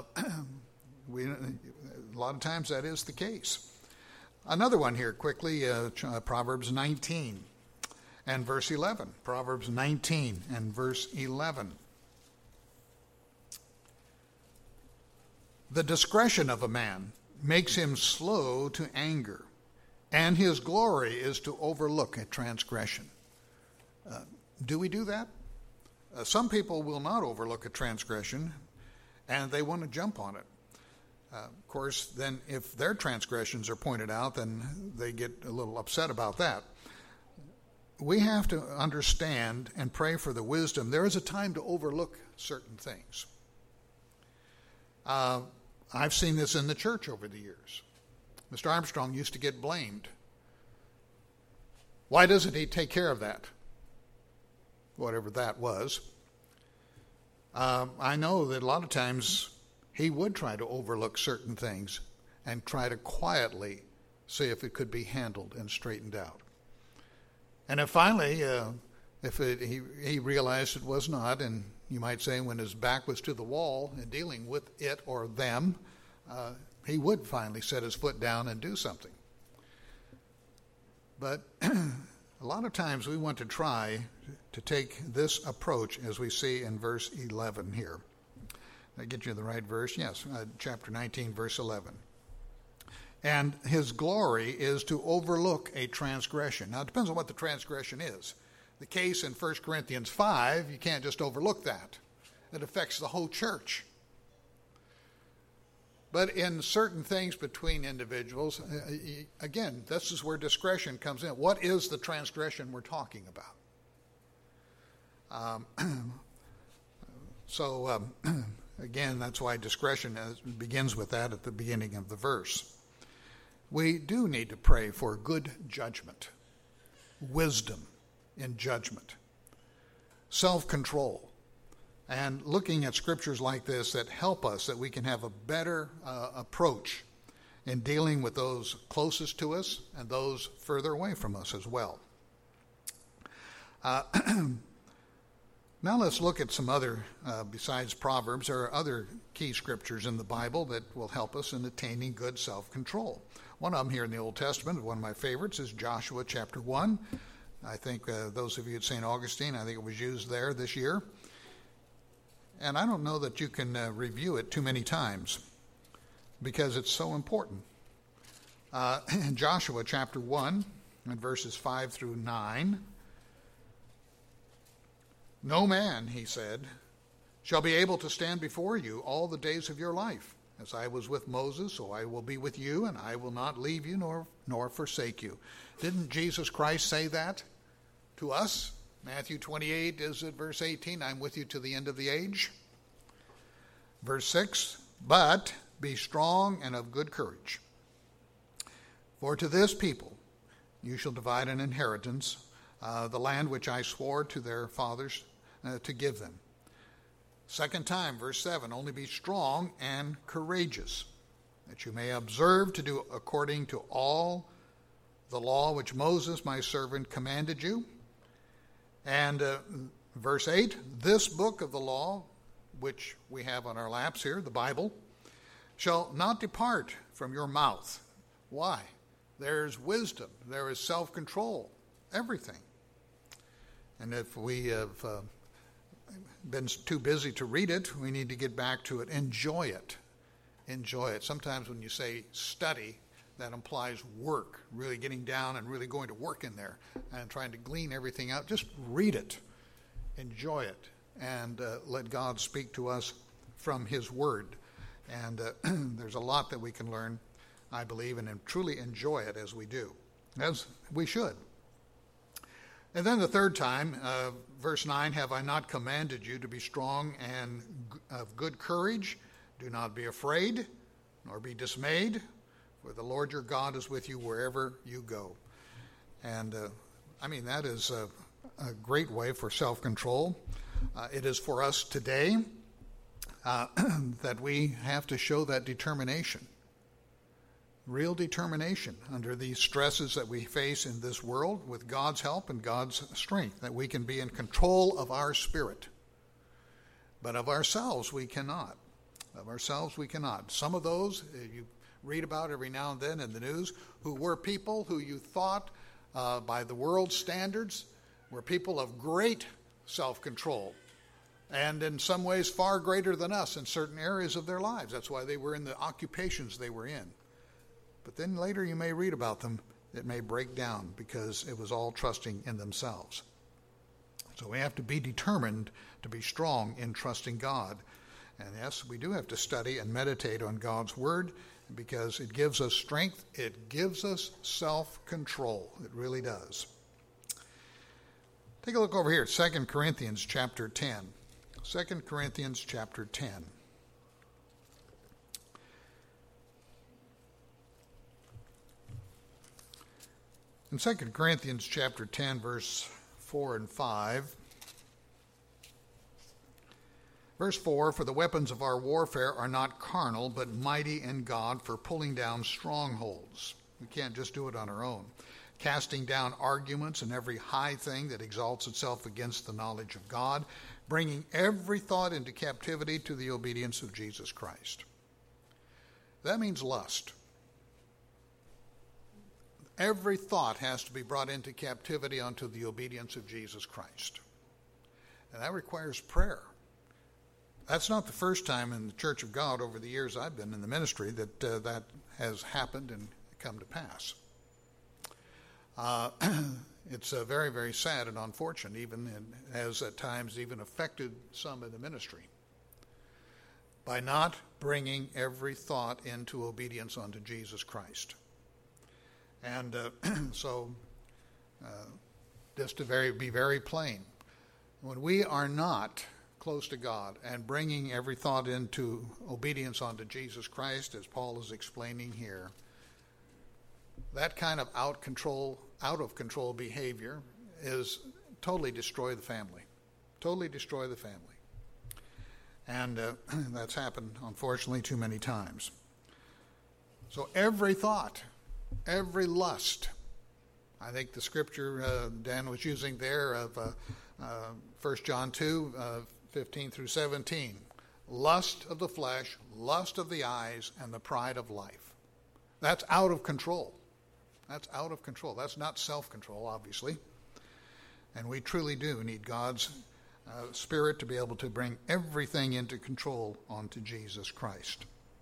lot of times that is the case. Another one here quickly, Proverbs 19 and verse 11. Proverbs 19 and verse 11. The discretion of a man makes him slow to anger, and his glory is to overlook a transgression. Do we do that? Some people will not overlook a transgression, and they want to jump on it. Of course, then if their transgressions are pointed out, then they get a little upset about that. We have to understand and pray for the wisdom. There is a time to overlook certain things. I've seen this in the church over the years. Mr. Armstrong used to get blamed. Why doesn't he take care of that? Whatever that was. I know that a lot of times he would try to overlook certain things and try to quietly see if it could be handled and straightened out. And if finally, he realized it was not, and you might say when his back was to the wall and dealing with it or them, he would finally set his foot down and do something. But a lot of times we want to try to take this approach as we see in verse 11 here. Did I get you the right verse? Yes, chapter 19, verse 11. And his glory is to overlook a transgression. Now, it depends on what the transgression is. The case in 1 Corinthians 5, you can't just overlook that. It affects the whole church. But in certain things between individuals, again, this is where discretion comes in. What is the transgression we're talking about? Again, that's why discretion begins with that at the beginning of the verse. We do need to pray for good judgment, wisdom in judgment, self-control, and looking at scriptures like this that help us, that we can have a better approach in dealing with those closest to us and those further away from us as well. Now let's look at some other, besides Proverbs, there are other key scriptures in the Bible that will help us in attaining good self-control. One of them here in the Old Testament, one of my favorites, is Joshua chapter 1. I think those of you at St. Augustine, I think it was used there this year. And I don't know that you can review it too many times because it's so important. In Joshua chapter 1, and verses 5 through 9, no man, he said, shall be able to stand before you all the days of your life. As I was with Moses, so I will be with you, and I will not leave you nor forsake you. Didn't Jesus Christ say that to us? Matthew 28 is at verse 18, I'm with you to the end of the age. Verse 6, but be strong and of good courage. For to this people you shall divide an inheritance, the land which I swore to their fathers to give them. Second time, verse 7, only be strong and courageous, that you may observe to do according to all the law which Moses my servant commanded you. And verse 8, this book of the law, which we have on our laps here, the Bible, shall not depart from your mouth. Why? There's wisdom, there is self-control, everything. And if we have been too busy to read it, we need to get back to it. Enjoy it. Enjoy it. Sometimes when you say study, that implies work, really getting down and really going to work in there and trying to glean everything out. Just read it. Enjoy it. And let God speak to us from his word. And there's a lot that we can learn, I believe, and truly enjoy it as we do, as we should. And then the third time, verse 9, have I not commanded you to be strong and of good courage? Do not be afraid, nor be dismayed, for the Lord your God is with you wherever you go. And that is a great way for self-control. It is for us today that we have to show that determination. Real determination under these stresses that we face in this world with God's help and God's strength, that we can be in control of our spirit. But of ourselves, we cannot. Of ourselves, we cannot. Some of those you read about every now and then in the news who were people who you thought by the world's standards were people of great self-control and in some ways far greater than us in certain areas of their lives. That's why they were in the occupations they were in. But then later you may read about them, it may break down because it was all trusting in themselves. So we have to be determined to be strong in trusting God. And yes, we do have to study and meditate on God's word because it gives us strength. It gives us self-control. It really does. Take a look over here at 2 Corinthians chapter 10. 2 Corinthians chapter 10. In 2 Corinthians chapter 10, verse 4 and 5, verse 4, for the weapons of our warfare are not carnal, but mighty in God for pulling down strongholds. We can't just do it on our own. Casting down arguments and every high thing that exalts itself against the knowledge of God, bringing every thought into captivity to the obedience of Jesus Christ. That means lust. Every thought has to be brought into captivity unto the obedience of Jesus Christ. And that requires prayer. That's not the first time in the Church of God over the years I've been in the ministry that that has happened and come to pass. It's very, very sad and unfortunate, even has at times even affected some in the ministry by not bringing every thought into obedience unto Jesus Christ. And just to be very plain, when we are not close to God and bringing every thought into obedience unto Jesus Christ, as Paul is explaining here, that kind of out of control behavior is totally destroy the family. Totally destroy the family. And that's happened, unfortunately, too many times. So every thought, every lust, I think the scripture Dan was using there of 1 John 2, 15 through 17, lust of the flesh, lust of the eyes, and the pride of life. That's out of control. That's out of control. That's not self-control, obviously. And we truly do need God's Spirit to be able to bring everything into control onto Jesus Christ.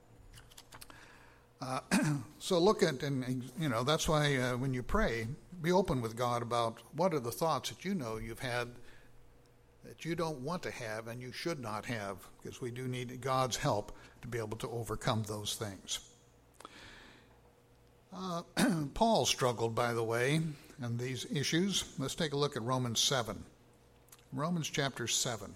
So look at, and that's why when you pray, be open with God about what are the thoughts that you know you've had that you don't want to have and you should not have, because we do need God's help to be able to overcome those things. Paul struggled, by the way, in these issues. Let's take a look at Romans 7. Romans chapter 7.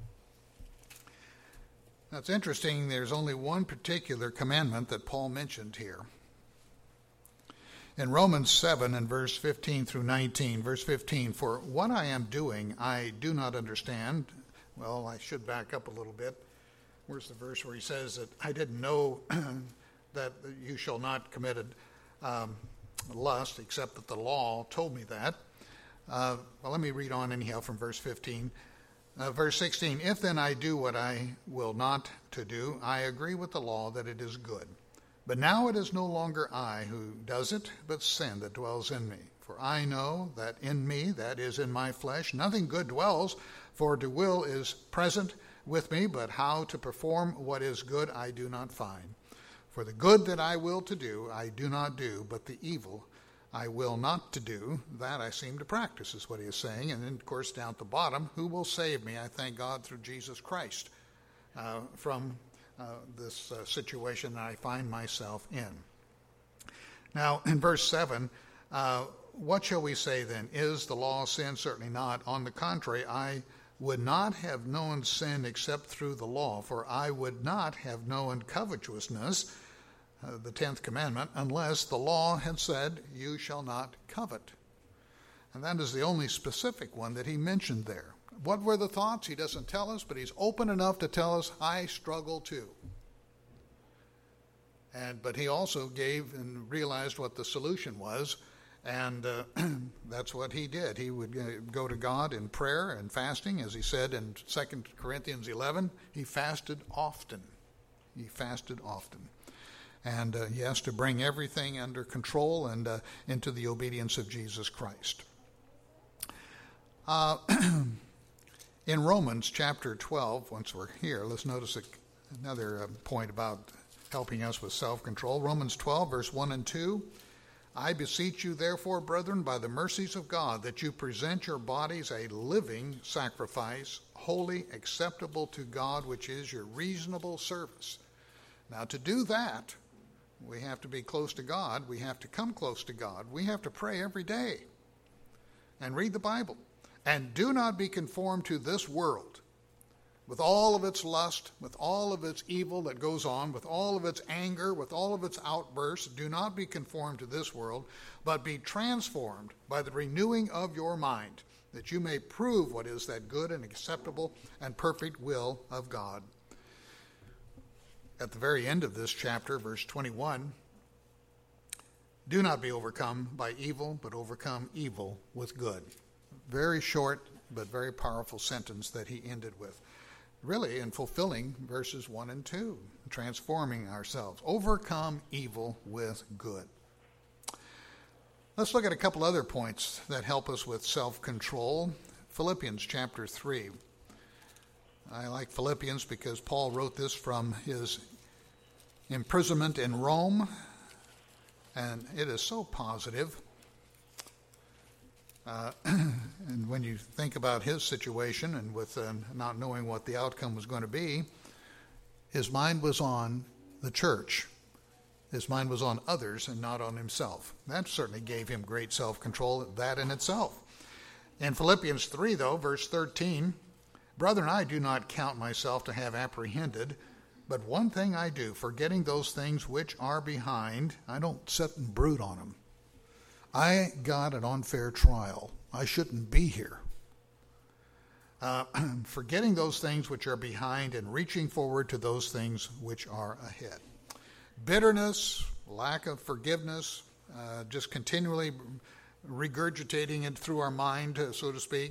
Now, it's interesting, there's only one particular commandment that Paul mentioned here. In Romans 7 and verse 15 through 19, verse 15, for what I am doing I do not understand. Well, I should back up a little bit. Where's the verse where he says that I didn't know that you shall not commit lust, except that the law told me that. Well, let me read on anyhow from verse 15. Verse 16, if then I do what I will not to do, I agree with the law that it is good. But now it is no longer I who does it, but sin that dwells in me. For I know that in me, that is in my flesh, nothing good dwells, for to will is present with me, but how to perform what is good I do not find. For the good that I will to do, I do not do, but the evil I will not to do, that I seem to practice, is what he is saying. And then, of course, down at the bottom, who will save me? I thank God through Jesus Christ from this situation that I find myself in. Now, in verse 7, what shall we say then? Is the law sin? Certainly not. On the contrary, I would not have known sin except through the law, for I would not have known covetousness, the 10th commandment, unless the law had said, you shall not covet. And that is the only specific one that he mentioned there. What were the thoughts? He doesn't tell us, but he's open enough to tell us, I struggle too. But he also gave and realized what the solution was, and that's what he did. He would go to God in prayer and fasting, as he said in 2 Corinthians 11. He fasted often. He fasted often. And yes, to bring everything under control and into the obedience of Jesus Christ. In Romans chapter 12, once we're here, let's notice another point about helping us with self-control. Romans 12, verse 1 and 2. I beseech you, therefore, brethren, by the mercies of God, that you present your bodies a living sacrifice, holy, acceptable to God, which is your reasonable service. Now, to do that, we have to be close to God. We have to come close to God. We have to pray every day and read the Bible. And do not be conformed to this world, with all of its lust, with all of its evil that goes on, with all of its anger, with all of its outbursts. Do not be conformed to this world, but be transformed by the renewing of your mind, that you may prove what is that good and acceptable and perfect will of God. At the very end of this chapter, verse 21, do not be overcome by evil, but overcome evil with good. Very short but very powerful sentence that he ended with. Really in fulfilling verses 1 and 2, transforming ourselves. Overcome evil with good. Let's look at a couple other points that help us with self-control. Philippians chapter 3. I like Philippians because Paul wrote this from his imprisonment in Rome, and it is so positive. And when you think about his situation and with not knowing what the outcome was going to be, his mind was on the church. His mind was on others and not on himself. That certainly gave him great self-control, that in itself. In Philippians 3, though, verse 13, brethren, I do not count myself to have apprehended, but one thing I do, forgetting those things which are behind. I don't sit and brood on them. I got an unfair trial. I shouldn't be here. Forgetting those things which are behind and reaching forward to those things which are ahead. Bitterness, lack of forgiveness, just continually regurgitating it through our mind, so to speak,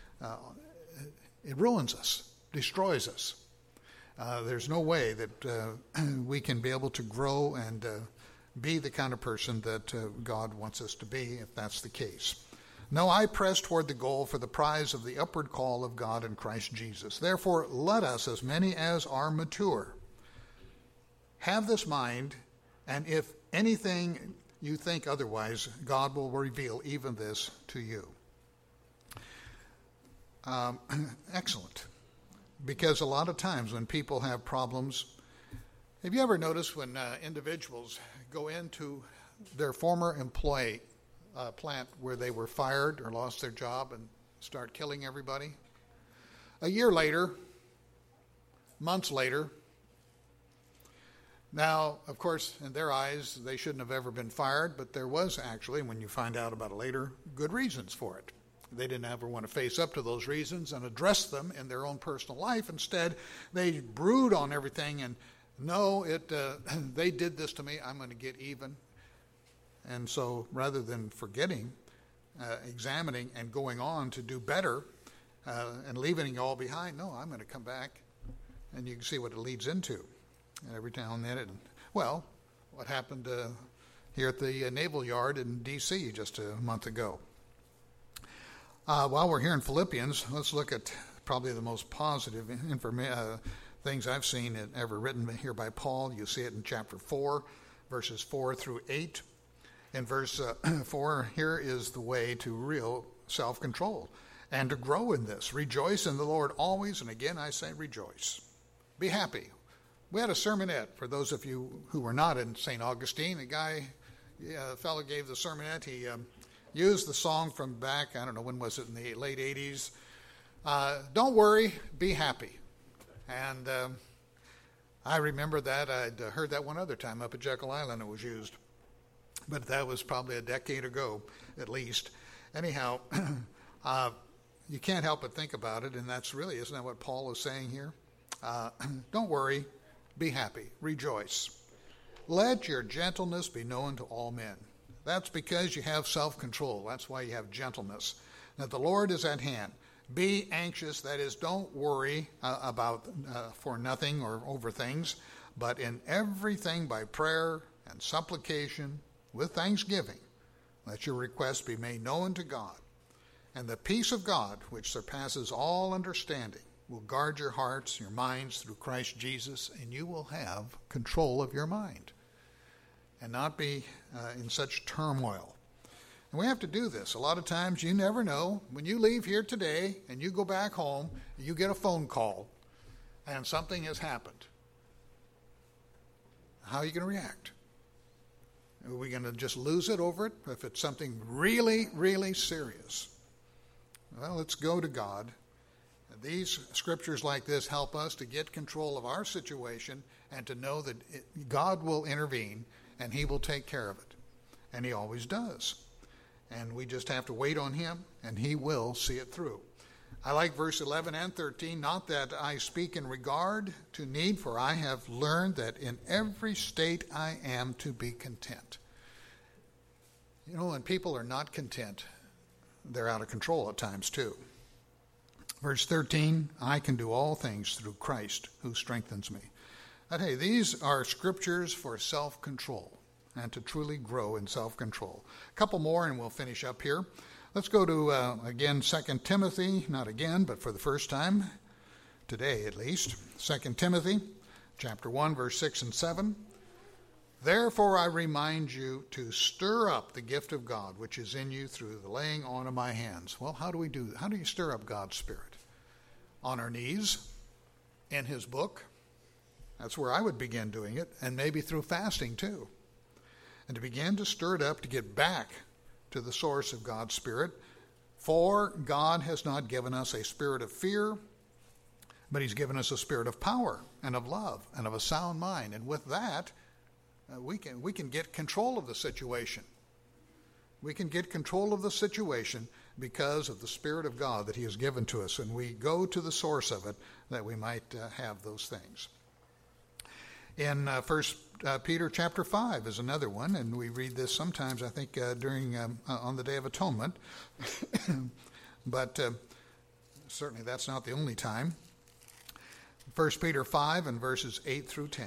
it ruins us, destroys us. There's no way that we can be able to grow and be the kind of person that God wants us to be, if that's the case. No, I press toward the goal for the prize of the upward call of God in Christ Jesus. Therefore, let us, as many as are mature, have this mind, and if anything you think otherwise, God will reveal even this to you. Excellent. Because a lot of times when people have problems, have you ever noticed when individuals go into their former employee plant where they were fired or lost their job and start killing everybody? A year later, months later, Now, of course, in their eyes, they shouldn't have ever been fired, but there was actually, when you find out about it later, good reasons for it. They didn't ever want to face up to those reasons and address them in their own personal life. Instead, they brood on everything and no, they did this to me, I'm going to get even. And so rather than forgetting, examining, and going on to do better and leaving it all behind, no, I'm going to come back. And you can see what it leads into. And every now and then, what happened here at the Naval Yard in D.C. just a month ago. While we're here in Philippians, let's look at probably the most positive things I've seen ever written here by Paul. You see it in chapter 4, verses 4 through 8. In verse 4, here is the way to real self-control and to grow in this. Rejoice in the Lord always, and again I say rejoice. Be happy. We had a sermonette, for those of you who were not in St. Augustine. A fellow gave the sermonette. He used the song from back, I don't know, when was it, in the late 80s. Don't worry, be happy. And I remember that. I'd heard that one other time up at Jekyll Island it was used. But that was probably a decade ago, at least. Anyhow, you can't help but think about it, and isn't that what Paul is saying here? Don't worry, be happy, rejoice. Let your gentleness be known to all men. That's because you have self-control. That's why you have gentleness. That the Lord is at hand. Be anxious, that is, don't worry about for nothing or over things, but in everything by prayer and supplication with thanksgiving, let your requests be made known to God. And the peace of God, which surpasses all understanding, will guard your hearts, your minds through Christ Jesus, and you will have control of your mind and not be in such turmoil. And we have to do this. A lot of times you never know. When you leave here today and you go back home, you get a phone call and something has happened. How are you going to react? Are we going to just lose it over it if it's something really, really serious? Well, let's go to God. These scriptures like this help us to get control of our situation and to know that God will intervene and he will take care of it. And he always does. And we just have to wait on him and he will see it through. I like verse 11 and 13. Not that I speak in regard to need, for I have learned that in every state I am to be content. You know, when people are not content, they're out of control at times too. Verse 13, I can do all things through Christ who strengthens me. But hey, these are scriptures for self-control and to truly grow in self-control. A couple more and we'll finish up here. Let's go to, again, 2 Timothy, not again, but for the first time, today at least. 2 Timothy, chapter 1, verse 6 and 7. Therefore I remind you to stir up the gift of God, which is in you through the laying on of my hands. Well, how do we do that? How do you stir up God's Spirit? On our knees, in his book. That's where I would begin doing it, and maybe through fasting too. And to begin to stir it up to get back to the source of God's Spirit. For God has not given us a spirit of fear, but he's given us a spirit of power and of love and of a sound mind. And with that, we can get control of the situation. We can get control of the situation because of the Spirit of God that he has given to us. And we go to the source of it that we might have those things. In 1 Peter chapter 5 is another one, and we read this sometimes, I think, during on the Day of Atonement. But certainly that's not the only time. 1 Peter 5 and verses 8 through 10.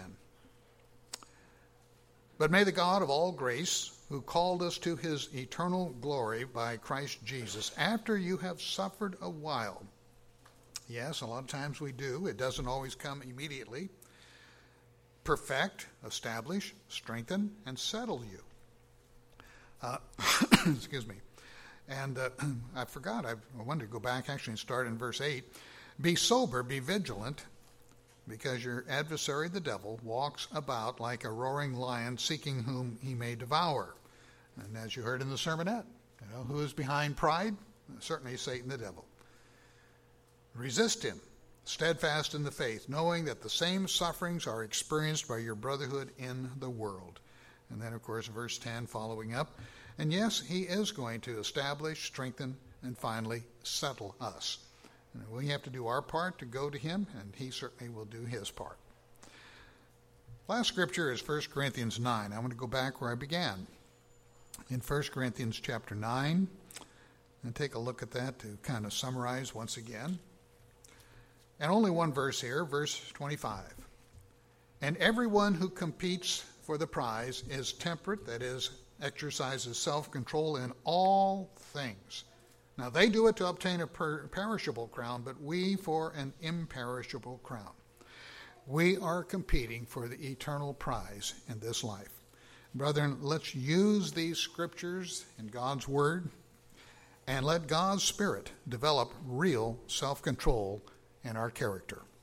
But may the God of all grace, who called us to his eternal glory by Christ Jesus, after you have suffered a while. Yes, a lot of times we do. It doesn't always come immediately. Perfect, establish, strengthen, and settle you. Excuse me. And I forgot. I wanted to go back actually and start in verse 8. Be sober, be vigilant, because your adversary, the devil, walks about like a roaring lion, seeking whom he may devour. And as you heard in the sermonette, who is behind pride? Certainly Satan the devil. Resist him, steadfast in the faith, knowing that the same sufferings are experienced by your brotherhood in the world. And then, of course, verse 10 following up. And yes, he is going to establish, strengthen, and finally settle us. And we have to do our part to go to him, and he certainly will do his part. Last scripture is 1 Corinthians 9. I want to go back where I began. In 1 Corinthians chapter 9, and take a look at that to kind of summarize once again. And only one verse here, verse 25. And everyone who competes for the prize is temperate, that is, exercises self-control in all things. Now they do it to obtain a perishable crown, but we for an imperishable crown. We are competing for the eternal prize in this life. Brethren, let's use these scriptures in God's word and let God's Spirit develop real self-control in our character.